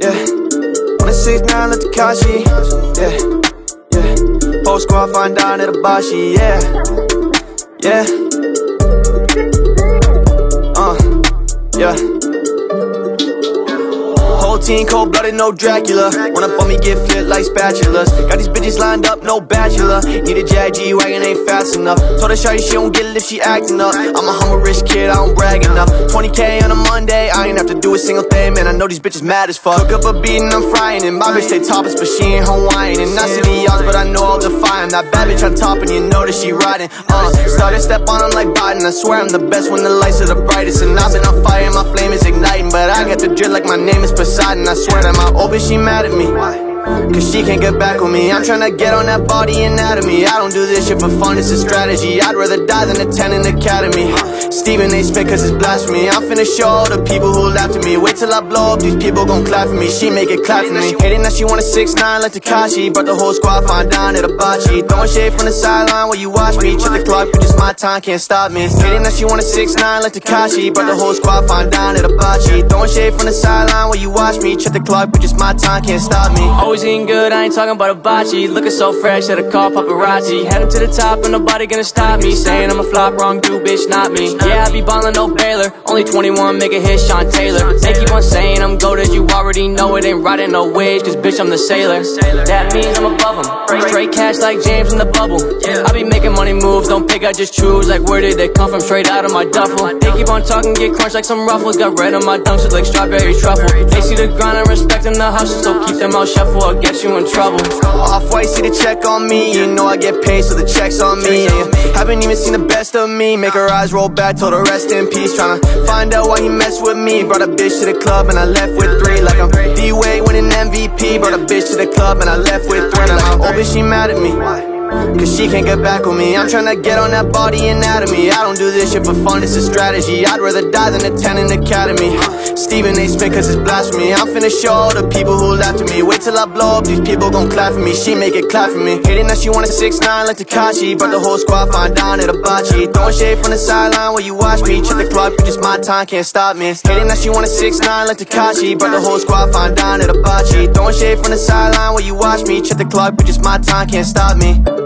yeah. On a 6'9", let Tekashi, yeah, yeah. Whole squad fine down at Abashi, yeah, yeah. Yeah. Whole team cold-blooded, no Dracula. Run up on me, get flipped like spatulas. Got these bitches lined up, no bachelor. Need a Jag G-Wagon, ain't fast enough. Told her shawty she don't get it if she acting up. I'm a humble rich kid, I don't brag enough. 20K on a Monday, I ain't have to do a single thing. Man, I know these bitches mad as fuck. Cook up a beat and I'm frying it. My bitch stay topless, but she ain't Hawaiian. And I see the odds, but I know I'll defy 'em. That bad bitch on top and you know that she riding. Started step on 'em like Biden. I swear I'm the best when the lights are the brightest. And I've been on fire and my flame is igniting. But I got the drill like my name is Poseidon. I swear that my old bitch, she mad at me, cause she can't get back with me. I'm tryna get on that body anatomy. I don't do this shit for fun, it's a strategy. I'd rather die than attend an academy. Stephen A. spit cause it's blasphemy. I'm finna show all the people who laughed at me. Wait till I blow up, these people gon' clap for me. She make it clap for me. Hating that she want a 6'9" like Tekashi. Brought the whole squad fine down at Abachi. Throwing shade from the sideline while you watch me. Check the clock, but just my time can't stop me. Hating that she want a 6'9" like Tekashi. Brought the whole squad fine down at Abachi. Throwing shade from the sideline while you watch me. Check the clock, but just my time can't stop me. Always eating good, I ain't talking about hibachi. Looking so fresh that I call paparazzi. Heading to the top and nobody gonna stop me. Saying I'm a flop, wrong dude, bitch, not me. Yeah, I be ballin', no Baylor. Only 21, make a hit, Sean Taylor. They keep on saying I'm goated, you already know it. Ain't riding no waves, cause bitch, I'm the sailor. That means I'm above them. Straight cash like James in the bubble. I be making money moves, don't pick, I just choose. Like where did they come from, straight out of my duffel. They keep on talking, get crunched like some ruffles. Got red on my dunks, look like strawberry truffle. They see the grind and respecting the hustle, so keep them out shut for I'll get you in trouble. Off-white, see the check on me. You know I get paid, so the check's on me. Haven't even seen the best of me. Make her eyes roll back, told her rest in peace. Tryna find out why he messed with me. Brought a bitch to the club and I left with 3. Like I'm D-Wade winning MVP. Brought a bitch to the club and I left with 3. Like my old bitch, she mad at me, cause she can't get back with me. I'm tryna get on that body anatomy. I don't do this shit for fun, it's a strategy. I'd rather die than attend an academy. Stephen A. spit cause it's blasphemy. I'm finna show all the people who laughed at me. Wait till I blow up, these people gon' clap for me. She make it clap for me. Hating that she want a 6'9" like Tekashi. Brought the whole squad fine down at Abachi. Throwing shade from the sideline while you watch me. Check the clock, but just my time can't stop me. Hating that she want a 6'9" like Tekashi. Brought the whole squad fine down at Abachi. Throwing shade from the sideline while you watch me. Check the clock, but just my time can't stop me.